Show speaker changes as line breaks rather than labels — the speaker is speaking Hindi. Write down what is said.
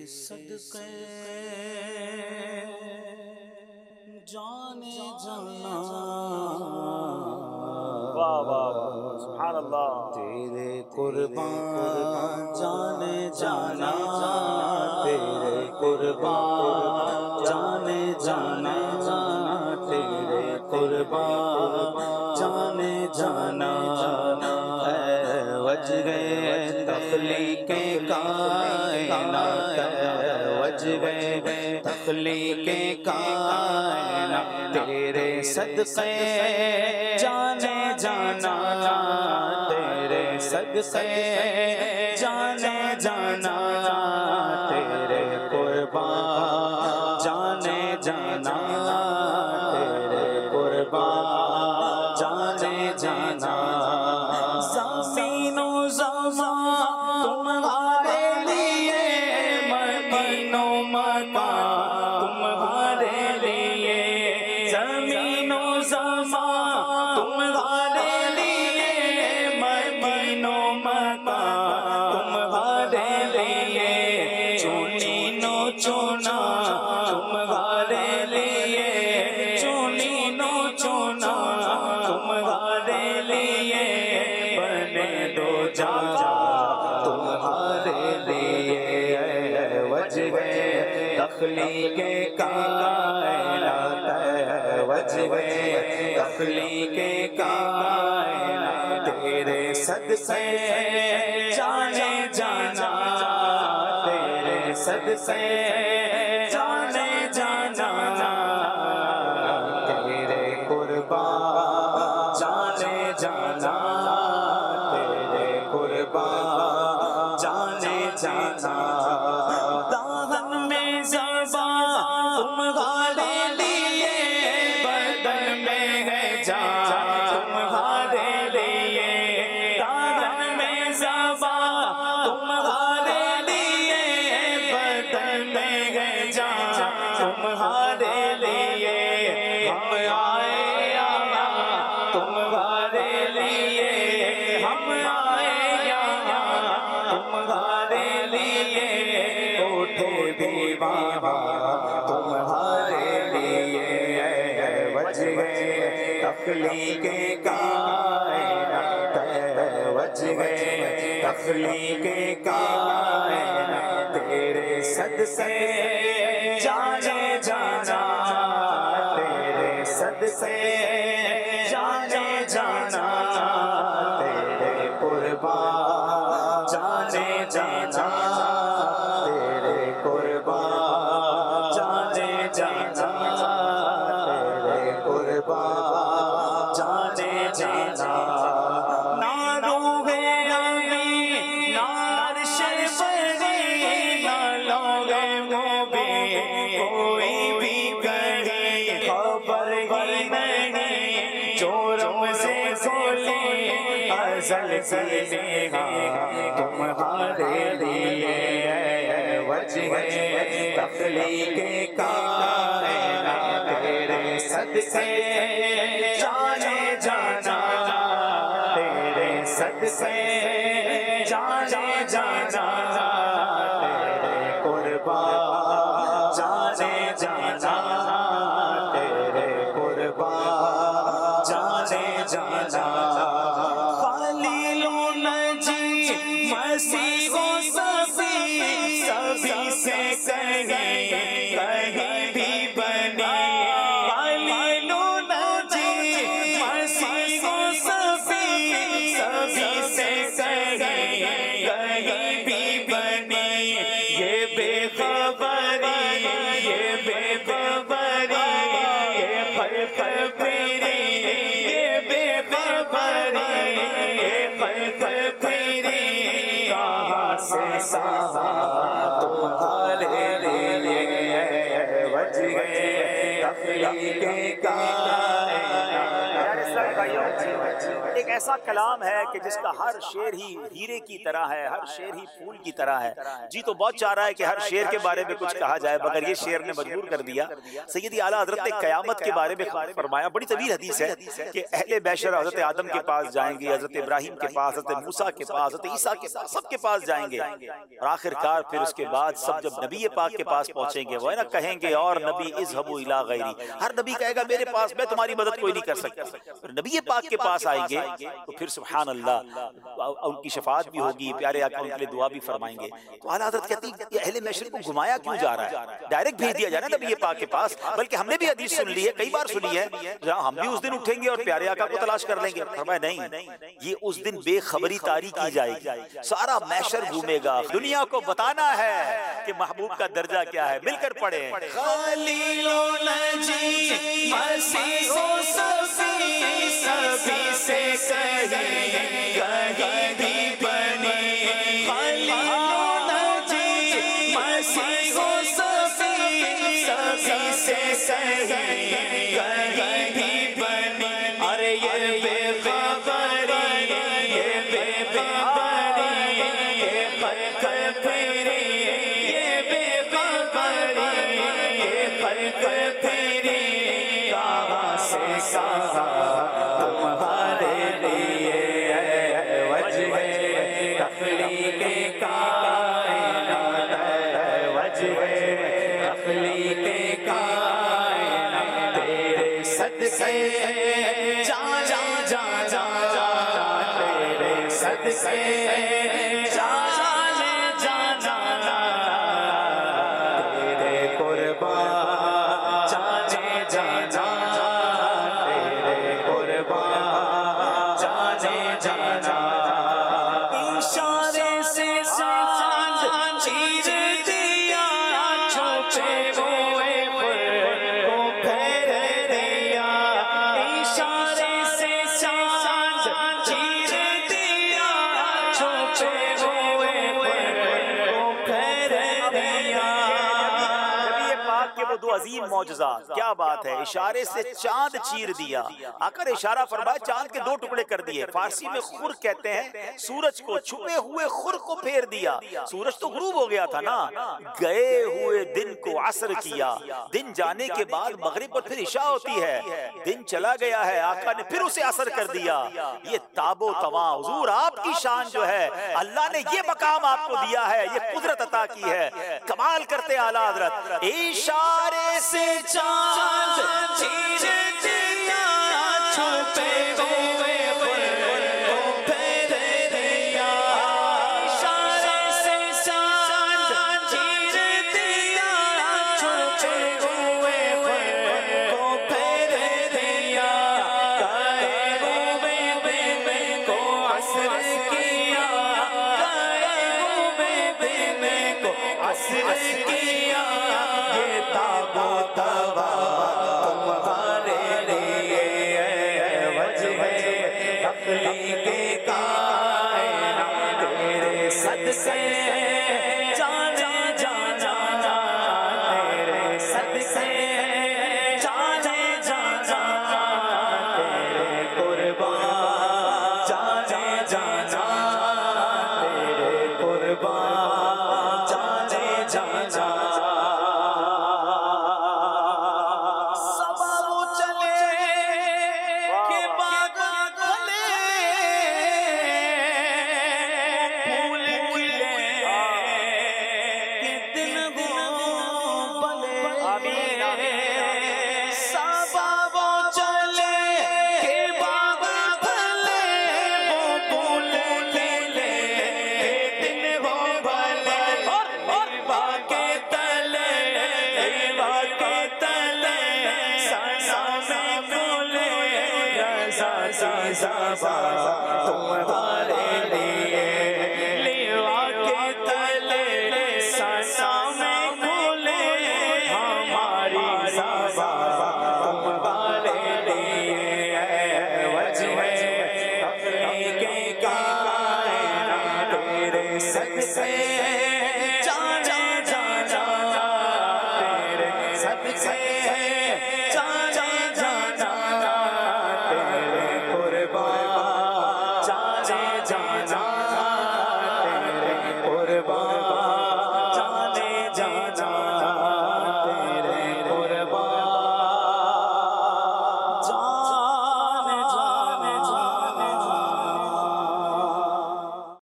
सदके जाने जाना,
वाह वाह वाह, सुभान अल्लाह।
तेरे कुर्बान जाने जाना, तेरे कुर्बान जाने जाना, तेरे कुर्बान जाने जाना। वजह तख्लीक़े कायनात, वजह तख्लीक़े कायनात, तेरे सदक़े जाने जाना, तेरे सदक़े जाने जाना, तेरे कुर्बान जाने जाना, तेरे कुर्बान जाने जाना। ज़मीनो ज़मान तुम्हारे लिए, मदीनो मकान तुम्हारे लिए, ज़मीनो ज़मान तुम्हारे लिए, मदीनो मकान तुम्हारे लिए, चुनी नो चुना तुम्हारे लिए, चुनी नो चुना तुम्हारे लिए, बने दो जा तुम्हारे लिए। वजह तख्लीक़े कायनात, वजह तख्लीक़े कायनात, तेरे सदक़े जाने जाना, तेरे सदक़े जाने जाना, तेरे कुर्बान जाने जाना, तेरे कुर्बान जाने जाना। दामन में ज़बान तुम्हारे लिए, बदन में है जान तुम्हारे लिए, दामन में ज़बान तुम्हारे लिए, बदन में है जान तुम्हारे लिए। हम आए यहाँ तुम्हारे लिए, हम आए यहाँ तुम्हारे लिए, उठे भी वहाँ तुम्हारे लिए। वजह तख्लीक़े कायनात, वजह तख्लीक़े कायनात, तेरे सदक़े जाने जाना, तेरे सदक़े जाने जाना, तेरे कुर्बान जाने जाना, तेरे कुर्बान जाने जाना, तेरे कुर्बान जाने जाना। ना रोगे अभी ना अर्श बरी, ना लोगे वो भी कोई भी कहीं, खबर ही नहीं जो से खोले अज़ल से तुम्हारे लिए। वजह तख्लीक़े कायनात, तेरे सदक़े जाने जाना, तेरे सदक़े जाने जाना, तेरे कुर्बान जाने जाना, तेरे कुर्बान जाने जाना। खलीलो नजी मसीहो सभी, सभी से कहीं कहीं भी बनी, खलीलो नजी मसीहो सभी, सभी से कहीं कहीं भी बनी। ये बेखबरी, ये बेखबरी, ये खलकबरी, ये बेखबरी, ये खलकबरी, कहाँ से साहा तुम्हारे लिए। वजह तख्लीक़े कायनात।
एक ऐसा कलाम है कि जिसका हर शेर ही हीरे की तरह है, हर शेर ही फूल की तरह है। जी तो बहुत चाह रहा है कि हर शेर के बारे में कुछ कहा जाए, मगर ये शेर ने मजबूर कर दिया। सैयदी आला हजरत ने क़यामत के बारे में फरमाया, बड़ी तवील हदीस है कि अहले बैशर हजरत आदम के पास जाएंगे, हजरत इब्राहिम के पास, हजरत मूसा के पास, हजरत ईसा के पास, सबके पास जाएंगे और आखिरकार फिर उसके बाद सब जब नबी पाक के पास पहुंचेंगे, वो है ना कहेंगे और नबी इज़हबू इला गैरी, हर नबी कहेगा मेरे पास, मैं तुम्हारी मदद कोई नहीं कर सकता। फिर नबी पाक के पास आएंगे तो फिर सुभान अल्लाह उनकी शफाअत भी होगी, प्यारे आका उनके लिए दुआ भी फरमाएंगे। तो आला हज़रत कहती है अहले महशर को घुमाया क्यों जा रहा है, डायरेक्ट भेज दिया जाए ना नबी पाक के पास। बल्कि हमने भी हदीस सुन ली है, कई बार सुनी है, हम भी उस दिन उठेंगे और प्यारे आका को तलाश कर लेंगे। फरमाया नहीं, ये उस दिन बेखबरी तारी की जाएगी, सारा महशर घूमेगा, दुनिया को बताना है कि महबूब का दर्जा क्या है। मिलकर पढ़े
सभी से कहीं भी बने, सभी से कहीं भी बने। अरे ये बेखबरी, ये बेखबरी, ये खबरी, ये बेखबरी, ये खबरी, कहाँ से तुम्हारे लिए वजह तखलीक कायनात, वजह तखलीक कायनात, तेरे सदके जा जा जा जा जा, तेरे सदके जा जा जा जा, तेरे कुर्बान जा जा जा जा, तेरे कुर्बान जा जा जा, इशारे से सांझ चीर दिया, छुपे हुए को फेर दिया, इशारे से सांझ चीर दिया, छुपे हुए को फेर दिया।
के वो दो अजीम मौजज़ा, क्या बात है, इशारे से चांद चीर दिया। आकर इशारा फरमाया, चांद के दो टुकड़े कर दिए। फारसी में खुर कहते हैं सूरज को, छुपे हुए खुर को फेर दिया। सूरज तो गुरूब हो गया था ना, गए हुए दिन को असर किया, दिन जाने के बाद मगरिब पर फिर इशा होती है, दिन चला गया है, आका ने फिर उसे असर कर दिया। ये ताबो तवा हुजूर आपकी शान जो है, अल्लाह ने ये मकाम आपको दिया है, ये कुदरत अता की है, कमाल करते आला हज़रत। इशारे से चांद चीर दिया, छुपे हुए को फेर दिया, इशारे से चांद चीर दिया, छुपे हुए को फेर दिया, गए हुए दिन को असर किया, गए हुए दिन को असर किया, ये ताबो तवा तुम्हारे लिए वजह तखलीक कायनात, तेरे सदके जा जा जा जा, तेरे सदके जा जा जा जा, तेरे कुर्बान जा जा जा जा, तेरे कुर्बान जा जा जा। तुम्हारे लिए लेवा के तले सना में खुले, हमारी ज़बा तुम्हारे लिए वजह तखलीक कायनात, तेरे सदके